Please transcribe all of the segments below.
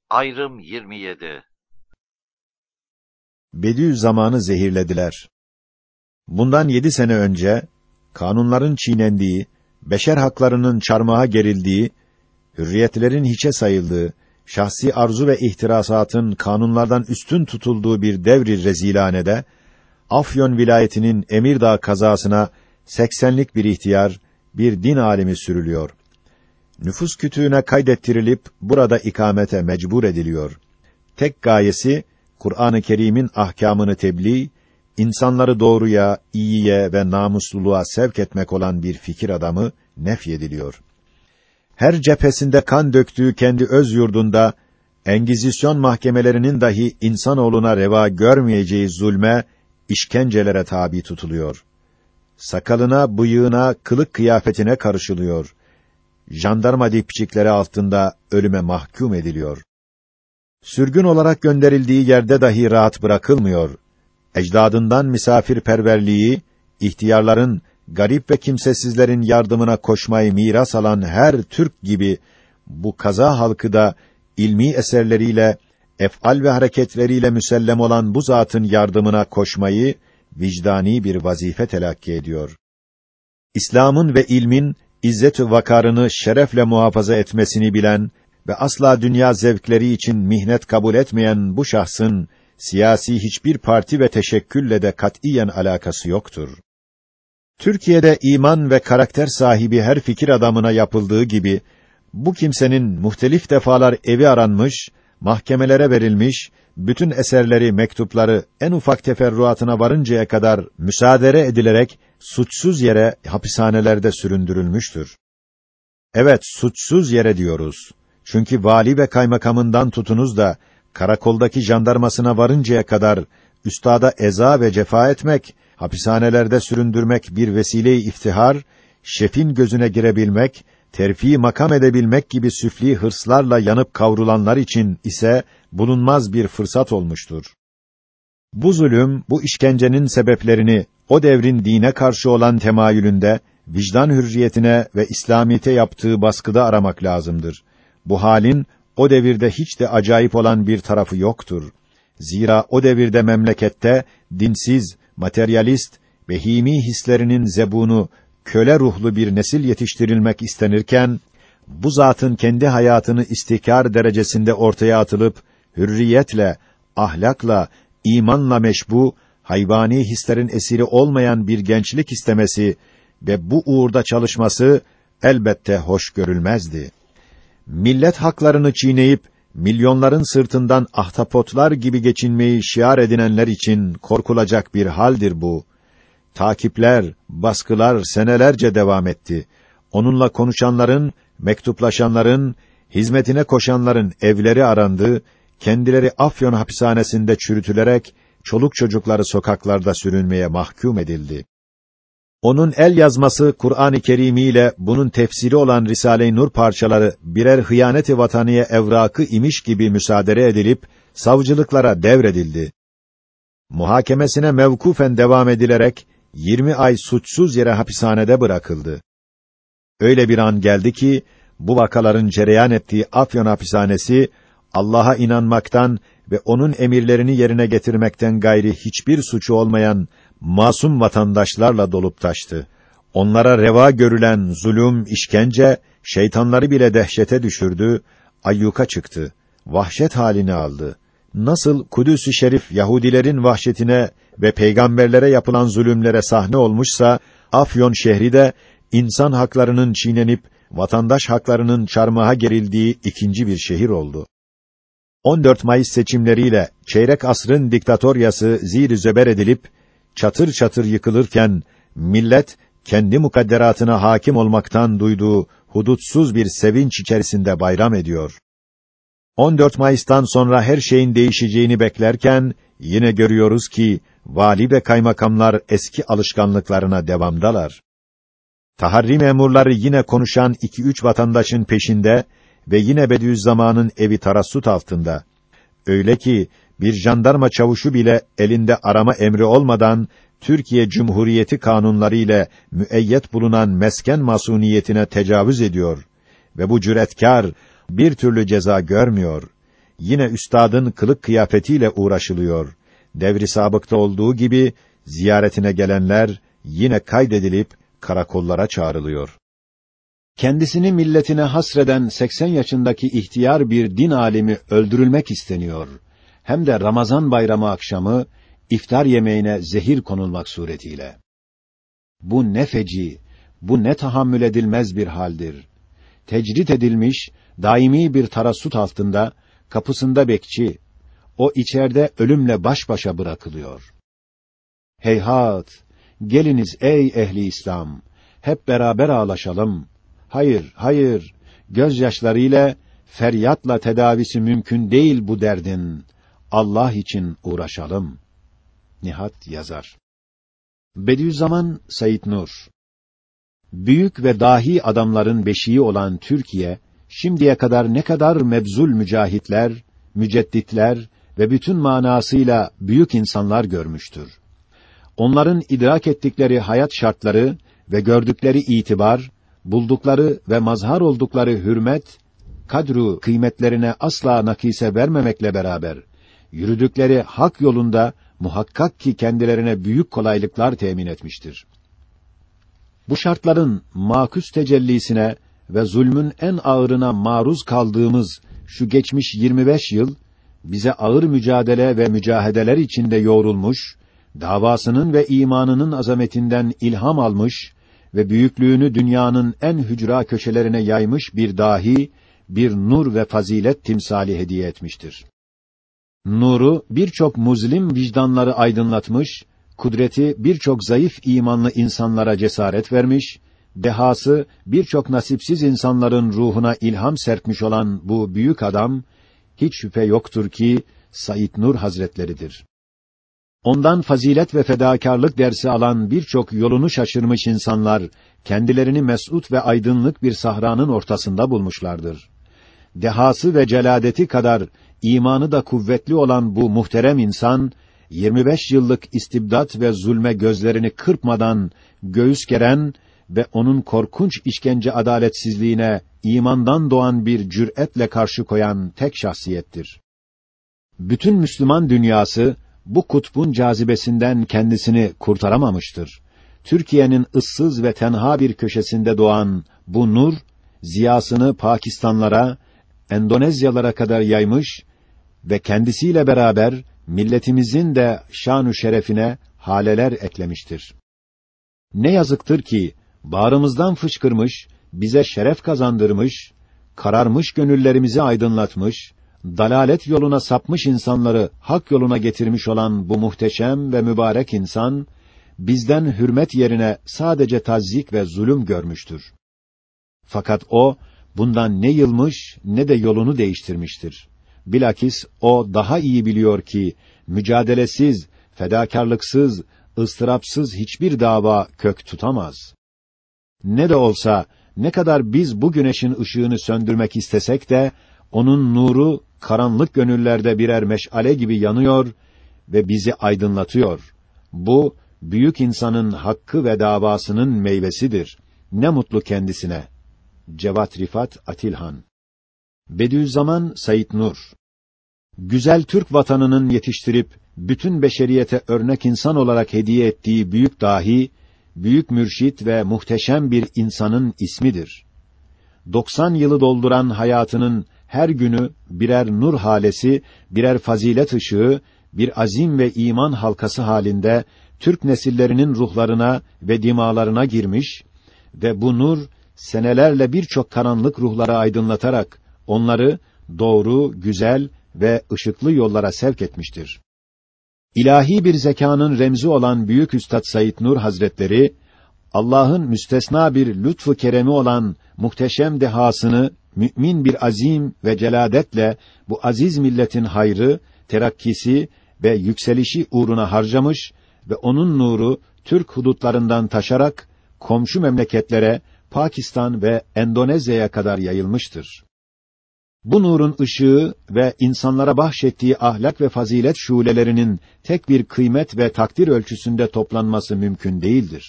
Ayrım 27. Bediüzzaman'ı zehirlediler. Bundan 7 sene önce, kanunların çiğnendiği, beşer haklarının çarmıha gerildiği, hürriyetlerin hiçe sayıldığı, şahsi arzu ve ihtirasatın kanunlardan üstün tutulduğu bir devri rezilanede, Afyon vilayetinin Emirdağ kazasına 80'lik bir ihtiyar, bir din alimi sürülüyor. Nüfus kütüğüne kaydettirilip burada ikamete mecbur ediliyor. Tek gayesi Kur'an-ı Kerim'in ahkamını tebliğ, insanları doğruya, iyiye ve namusluluğa sevk etmek olan bir fikir adamı nefyediliyor. Her cephesinde kan döktüğü kendi öz yurdunda Engizisyon mahkemelerinin dahi insanoğluna reva görmeyeceği zulme, işkencelere tabi tutuluyor. Sakalına, bıyığına, kılık kıyafetine karışılıyor. Jandarma dipçikleri altında ölüme mahkum ediliyor. Sürgün olarak gönderildiği yerde dahi rahat bırakılmıyor. Ecdadından misafirperverliği, ihtiyarların, garip ve kimsesizlerin yardımına koşmayı miras alan her Türk gibi, bu kaza halkı da ilmi eserleriyle, ef'al ve hareketleriyle müsellem olan bu zatın yardımına koşmayı, vicdani bir vazife telakki ediyor. İslam'ın ve ilmin, izzet-ü vakarını şerefle muhafaza etmesini bilen ve asla dünya zevkleri için mihnet kabul etmeyen bu şahsın, siyasi hiçbir parti ve teşekkülle de katiyen alakası yoktur. Türkiye'de iman ve karakter sahibi her fikir adamına yapıldığı gibi, bu kimsenin muhtelif defalar evi aranmış, mahkemelere verilmiş, bütün eserleri, mektupları en ufak teferruatına varıncaya kadar müsaade edilerek, suçsuz yere hapishanelerde süründürülmüştür. Evet, suçsuz yere diyoruz. Çünkü vali ve kaymakamından tutunuz da, karakoldaki jandarmasına varıncaya kadar, üstada eza ve cefa etmek, hapishanelerde süründürmek bir vesile-i iftihar, şefin gözüne girebilmek, terfi makam edebilmek gibi süfli hırslarla yanıp kavrulanlar için ise bulunmaz bir fırsat olmuştur. Bu zulüm, bu işkencenin sebeplerini o devrin dine karşı olan temayülünde, vicdan hürriyetine ve İslamiyete yaptığı baskıda aramak lazımdır. Bu halin o devirde hiç de acayip olan bir tarafı yoktur. Zira o devirde memlekette dinsiz, materyalist, behimi hislerinin zebunu, köle ruhlu bir nesil yetiştirilmek istenirken, bu zatın kendi hayatını istikrar derecesinde ortaya atılıp, hürriyetle, ahlakla, imanla meşbu, hayvani hislerin esiri olmayan bir gençlik istemesi ve bu uğurda çalışması, elbette hoş görülmezdi. Millet haklarını çiğneyip, milyonların sırtından ahtapotlar gibi geçinmeyi şiar edinenler için korkulacak bir haldir bu. Takipler, baskılar senelerce devam etti. Onunla konuşanların, mektuplaşanların, hizmetine koşanların evleri arandı, kendileri Afyon hapishanesinde çürütülerek, çoluk çocukları sokaklarda sürünmeye mahkum edildi. Onun el yazması Kur'an-ı Kerîm ile bunun tefsiri olan Risale-i Nur parçaları birer hıyanet-i vataniye evrakı imiş gibi müsaade edilip savcılıklara devredildi. Muhakemesine mevkufen devam edilerek 20 ay suçsuz yere hapishanede bırakıldı. Öyle bir an geldi ki bu vakaların cereyan ettiği Afyon hapishanesi Allah'a inanmaktan ve onun emirlerini yerine getirmekten gayri hiçbir suçu olmayan masum vatandaşlarla dolup taştı. Onlara reva görülen zulüm, işkence, şeytanları bile dehşete düşürdü, ayyuka çıktı, vahşet halini aldı. Nasıl Kudüs-ü Şerif Yahudilerin vahşetine ve peygamberlere yapılan zulümlere sahne olmuşsa, Afyon şehri de insan haklarının çiğnenip vatandaş haklarının çarmıha gerildiği ikinci bir şehir oldu. 14 Mayıs seçimleriyle çeyrek asrın diktatoryası zir-i zeber edilip çatır çatır yıkılırken millet kendi mukadderatına hakim olmaktan duyduğu hudutsuz bir sevinç içerisinde bayram ediyor. 14 Mayıs'tan sonra her şeyin değişeceğini beklerken yine görüyoruz ki vali ve kaymakamlar eski alışkanlıklarına devamdalar. Taharri memurları yine konuşan 2-3 vatandaşın peşinde ve yine Bediüzzaman'ın evi tarassut altında. Öyle ki bir jandarma çavuşu bile elinde arama emri olmadan Türkiye Cumhuriyeti kanunları ile müeyyet bulunan mesken masuniyetine tecavüz ediyor ve bu cüretkâr bir türlü ceza görmüyor. yine üstadın kılık kıyafetiyle uğraşılıyor. Devri sabıkta olduğu gibi ziyaretine gelenler yine kaydedilip karakollara çağrılıyor. Kendisini milletine hasreden 80 yaşındaki ihtiyar bir din alimi öldürülmek isteniyor. Hem de Ramazan bayramı akşamı iftar yemeğine zehir konulmak suretiyle. Bu ne feci, bu ne tahammül edilmez bir haldir. Tecrit edilmiş, daimi bir tarassut altında, kapısında bekçi, o içeride ölümle baş başa bırakılıyor. Heyhat! Geliniz ey ehli İslam! Hep beraber ağlaşalım. Hayır, hayır! Gözyaşlarıyla, feryatla tedavisi mümkün değil bu derdin. Allah için uğraşalım. Nihat yazar. Bediüzzaman Said Nur. Büyük ve dahi adamların beşiği olan Türkiye, şimdiye kadar ne kadar mebzul mücahitler, mücedditler ve bütün manasıyla büyük insanlar görmüştür. Onların idrak ettikleri hayat şartları ve gördükleri itibar, buldukları ve mazhar oldukları hürmet, kadru kıymetlerine asla nakise vermemekle beraber, yürüdükleri hak yolunda muhakkak ki kendilerine büyük kolaylıklar temin etmiştir. Bu şartların makûs tecellisine ve zulmün en ağırına maruz kaldığımız şu geçmiş 25 yıl, bize ağır mücadele ve mücahedeler içinde yoğrulmuş, davasının ve imanının azametinden ilham almış ve büyüklüğünü dünyanın en hücra köşelerine yaymış bir dahi, bir nur ve fazilet timsali hediye etmiştir. Nuru birçok muzlim vicdanları aydınlatmış, kudreti birçok zayıf imanlı insanlara cesaret vermiş, dehası birçok nasipsiz insanların ruhuna ilham serpmiş olan bu büyük adam, hiç şüphe yoktur ki Said Nur Hazretleridir. Ondan fazilet ve fedakârlık dersi alan birçok yolunu şaşırmış insanlar, kendilerini mes'ud ve aydınlık bir sahranın ortasında bulmuşlardır. Dehası ve celadeti kadar imanı da kuvvetli olan bu muhterem insan, 25 yıllık istibdat ve zulme gözlerini kırpmadan göğüs geren ve onun korkunç işkence adaletsizliğine imandan doğan bir cüretle karşı koyan tek şahsiyettir. Bütün Müslüman dünyası bu kutbun cazibesinden kendisini kurtaramamıştır. Türkiye'nin ıssız ve tenha bir köşesinde doğan bu nur, ziyasını Pakistanlara, Endonezyalara kadar yaymış ve kendisiyle beraber milletimizin de şan-ı şerefine haleler eklemiştir. Ne yazıktır ki bağrımızdan fışkırmış, bize şeref kazandırmış, kararmış gönüllerimizi aydınlatmış, dalalet yoluna sapmış insanları hak yoluna getirmiş olan bu muhteşem ve mübarek insan, bizden hürmet yerine sadece tazzik ve zulüm görmüştür. Fakat o, bundan ne yılmış ne de yolunu değiştirmiştir. Bilakis o daha iyi biliyor ki, mücadelesiz, fedakârlıksız, ıstırapsız hiçbir dava kök tutamaz. Ne de olsa, ne kadar biz bu güneşin ışığını söndürmek istesek de, onun nuru, karanlık gönüllerde birer meşale gibi yanıyor ve bizi aydınlatıyor. Bu, büyük insanın hakkı ve davasının meyvesidir. Ne mutlu kendisine. Cevat Rifat Atilhan. Bediüzzaman Said Nur. Güzel Türk vatanının yetiştirip bütün beşeriyete örnek insan olarak hediye ettiği büyük dahi, büyük mürşit ve muhteşem bir insanın ismidir. 90 yılı dolduran hayatının her günü birer nur halesi, birer fazilet ışığı, bir azim ve iman halkası halinde Türk nesillerinin ruhlarına ve dimalarına girmiş ve bu nur senelerle birçok karanlık ruhları aydınlatarak onları doğru, güzel ve ışıklı yollara sevk etmiştir. İlahi bir zekanın remzi olan büyük Üstad Said Nur Hazretleri, Allah'ın müstesna bir lütfu keremi olan muhteşem dehasını mümin bir azim ve celadetle bu aziz milletin hayrı, terakkisi ve yükselişi uğruna harcamış ve onun nuru Türk hudutlarından taşarak komşu memleketlere, Pakistan ve Endonezya'ya kadar yayılmıştır. Bu nurun ışığı ve insanlara bahşettiği ahlak ve fazilet şulelerinin tek bir kıymet ve takdir ölçüsünde toplanması mümkün değildir.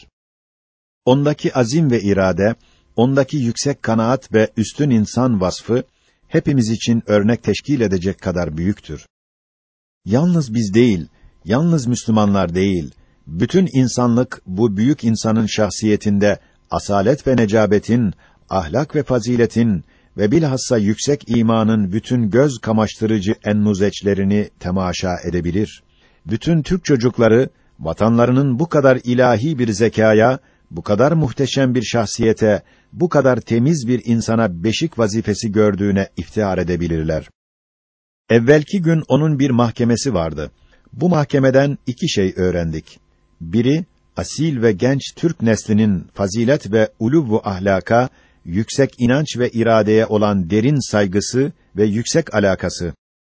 Ondaki azim ve irade, ondaki yüksek kanaat ve üstün insan vasfı, hepimiz için örnek teşkil edecek kadar büyüktür. Yalnız biz değil, yalnız Müslümanlar değil, bütün insanlık bu büyük insanın şahsiyetinde asalet ve necabetin, ahlak ve faziletin ve bilhassa yüksek imanın bütün göz kamaştırıcı ennuzeçlerini temaşa edebilir. Bütün Türk çocukları, vatanlarının bu kadar ilahi bir zekaya, bu kadar muhteşem bir şahsiyete, bu kadar temiz bir insana beşik vazifesi gördüğüne iftihar edebilirler. Evvelki gün onun bir mahkemesi vardı. Bu mahkemeden iki şey öğrendik. Biri, asil ve genç Türk neslinin fazilet ve ulûv-u ahlaka, yüksek inanç ve iradeye olan derin saygısı ve yüksek alakası.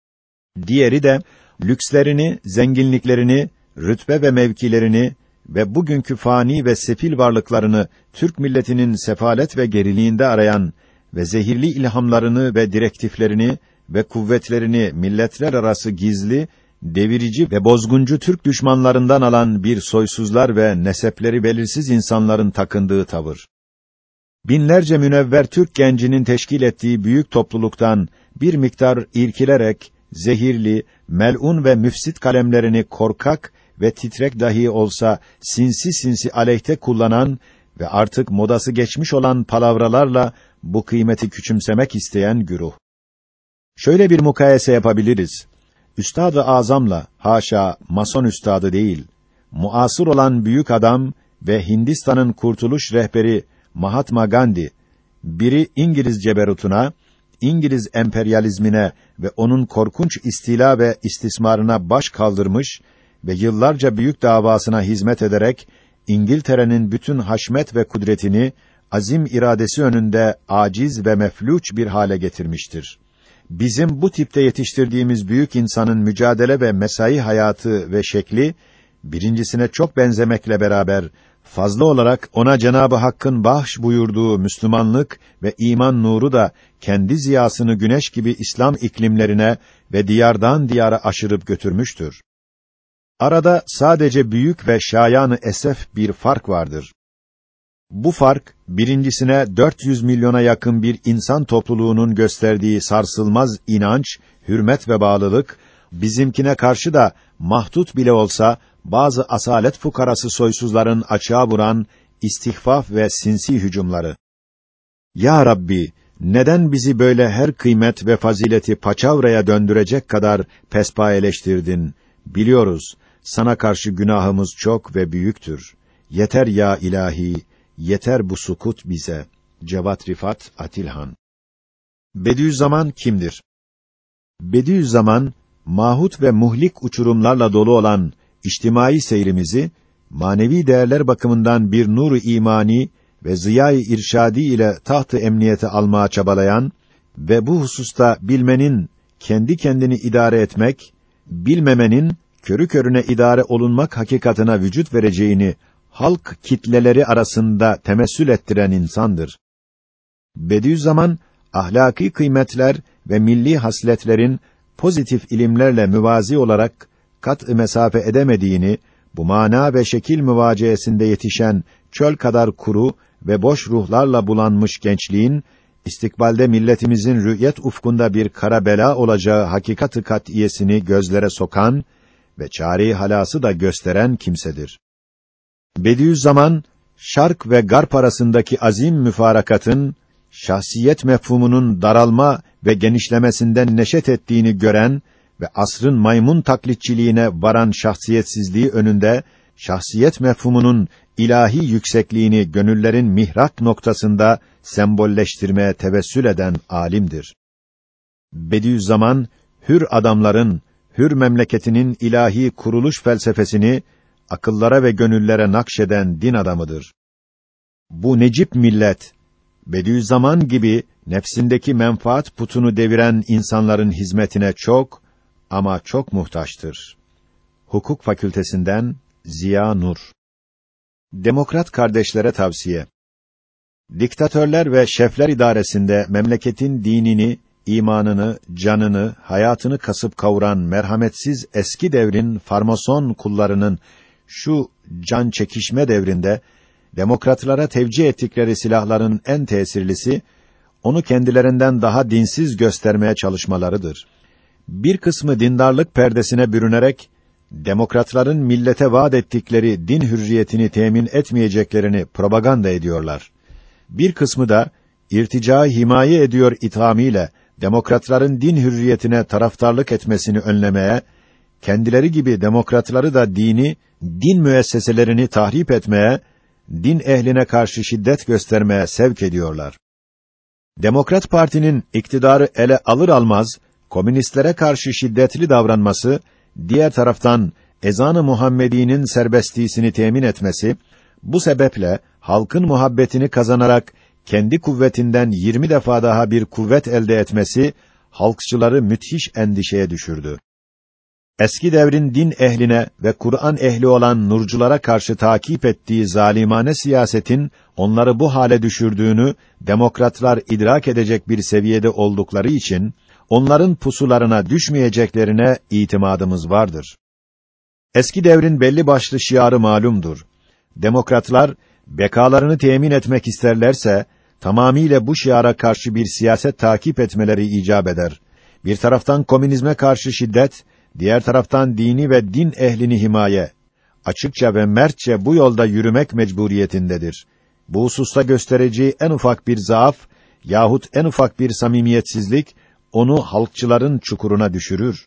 Diğeri de, lükslerini, zenginliklerini, rütbe ve mevkilerini ve bugünkü fani ve sefil varlıklarını Türk milletinin sefalet ve geriliğinde arayan ve zehirli ilhamlarını ve direktiflerini ve kuvvetlerini milletler arası gizli, devirici ve bozguncu Türk düşmanlarından alan bir soysuzlar ve nesepleri belirsiz insanların takındığı tavır. Binlerce münevver Türk gencinin teşkil ettiği büyük topluluktan bir miktar irkilerek, zehirli, melun ve müfsit kalemlerini korkak ve titrek dahi olsa sinsi sinsi aleyhte kullanan ve artık modası geçmiş olan palavralarla bu kıymeti küçümsemek isteyen güruh. Şöyle bir mukayese yapabiliriz. Üstad-ı Azam'la, haşa, mason üstadı değil, muasır olan büyük adam ve Hindistan'ın kurtuluş rehberi Mahatma Gandhi, biri İngiliz ceberutuna, İngiliz emperyalizmine ve onun korkunç istila ve istismarına baş kaldırmış ve yıllarca büyük davasına hizmet ederek İngiltere'nin bütün haşmet ve kudretini azim iradesi önünde aciz ve mefluç bir hale getirmiştir. Bizim bu tipte yetiştirdiğimiz büyük insanın mücadele ve mesai hayatı ve şekli, birincisine çok benzemekle beraber, fazla olarak ona Cenab-ı Hakk'ın bahş buyurduğu Müslümanlık ve iman nuru da kendi ziyasını güneş gibi İslam iklimlerine ve diyardan diyara aşırıp götürmüştür. Arada sadece büyük ve şayan-ı esef bir fark vardır. Bu fark, birincisine 400 milyona yakın bir insan topluluğunun gösterdiği sarsılmaz inanç, hürmet ve bağlılık, bizimkine karşı da mahdut bile olsa, bazı asalet fukarası soysuzların açığa vuran istihfaf ve sinsi hücumları. Ya Rabbi, neden bizi böyle her kıymet ve fazileti paçavraya döndürecek kadar pespayeleştirdin? Biliyoruz, sana karşı günahımız çok ve büyüktür. Yeter ya ilahi, yeter bu sukut bize. Cevat Rifat Atilhan. Bediüzzaman kimdir? Bediüzzaman, mahut ve muhlik uçurumlarla dolu olan içtimai seyrimizi, manevi değerler bakımından bir nur-u imani ve ziya-i irşadi ile taht-ı emniyete almaya çabalayan ve bu hususta bilmenin kendi kendini idare etmek, bilmemenin körü körüne idare olunmak hakikatına vücut vereceğini halk kitleleri arasında temessül ettiren insandır. Bediüzzaman, ahlaki kıymetler ve milli hasletlerin pozitif ilimlerle müvazi olarak kat-ı mesafe edemediğini, bu mana ve şekil müvaciyesinde yetişen çöl kadar kuru ve boş ruhlarla bulanmış gençliğin, istikbalde milletimizin rü'yet ufkunda bir kara bela olacağı hakikat-ı kat'iyesini gözlere sokan ve çare-i halası da gösteren kimsedir. Bediüzzaman, Şark ve Garp arasındaki azim müfarakatın, şahsiyet mefhumunun daralma ve genişlemesinden neşet ettiğini gören ve asrın maymun taklitçiliğine varan şahsiyetsizliği önünde, şahsiyet mefhumunun ilahi yüksekliğini gönüllerin mihrak noktasında sembolleştirmeye tevessül eden alimdir. Bediüzzaman, hür adamların, hür memleketinin ilahi kuruluş felsefesini akıllara ve gönüllere nakşeden din adamıdır. Bu necip millet, Bediüzzaman gibi nefsindeki menfaat putunu deviren insanların hizmetine çok ama çok muhtaçtır. Hukuk Fakültesinden Ziya Nur. Demokrat kardeşlere tavsiye. Diktatörler ve şefler idaresinde memleketin dinini, imanını, canını, hayatını kasıp kavuran merhametsiz eski devrin farmason kullarının şu can çekişme devrinde demokratlara tevcih ettikleri silahların en tesirlisi, onu kendilerinden daha dinsiz göstermeye çalışmalarıdır. Bir kısmı dindarlık perdesine bürünerek, demokratların millete vaat ettikleri din hürriyetini temin etmeyeceklerini propaganda ediyorlar. Bir kısmı da, irticaı himaye ediyor ithamiyle, demokratların din hürriyetine taraftarlık etmesini önlemeye, kendileri gibi demokratları da din müesseselerini tahrip etmeye, din ehline karşı şiddet göstermeye sevk ediyorlar. Demokrat Parti'nin iktidarı ele alır almaz, komünistlere karşı şiddetli davranması, diğer taraftan ezan-ı Muhammedi'nin serbestliğini temin etmesi, bu sebeple halkın muhabbetini kazanarak kendi kuvvetinden 20 defa daha bir kuvvet elde etmesi, halkçıları müthiş endişeye düşürdü. Eski devrin din ehline ve Kur'an ehli olan nurculara karşı takip ettiği zalimane siyasetin onları bu hale düşürdüğünü demokratlar idrak edecek bir seviyede oldukları için onların pusularına düşmeyeceklerine itimadımız vardır. Eski devrin belli başlı şiarı malumdur. Demokratlar bekalarını temin etmek isterlerse tamamiyle bu şiara karşı bir siyaset takip etmeleri icap eder. Bir taraftan komünizme karşı şiddet, diğer taraftan dini ve din ehlini himaye, açıkça ve mertçe bu yolda yürümek mecburiyetindedir. Bu hususta göstereceği en ufak bir zaaf yahut en ufak bir samimiyetsizlik onu halkçıların çukuruna düşürür.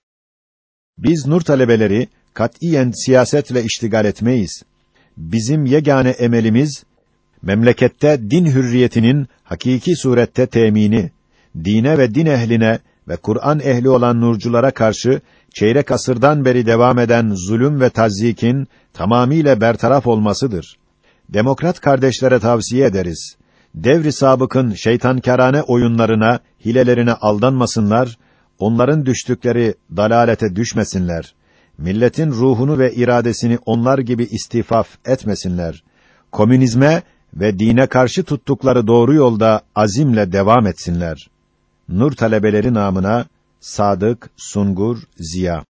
Biz nur talebeleri katiyen siyasetle iştigal etmeyiz. Bizim yegane emelimiz memlekette din hürriyetinin hakiki surette temini, dine ve din ehline ve Kur'an ehli olan nurculara karşı çeyrek asırdan beri devam eden zulüm ve tazyikin tamamiyle bertaraf olmasıdır. Demokrat kardeşlere tavsiye ederiz. Devri sabıkın şeytankârane oyunlarına, hilelerine aldanmasınlar, onların düştükleri dalalete düşmesinler. Milletin ruhunu ve iradesini onlar gibi istifaf etmesinler. Komünizme ve dine karşı tuttukları doğru yolda azimle devam etsinler. Nur talebeleri namına Sadık Sungur Ziya.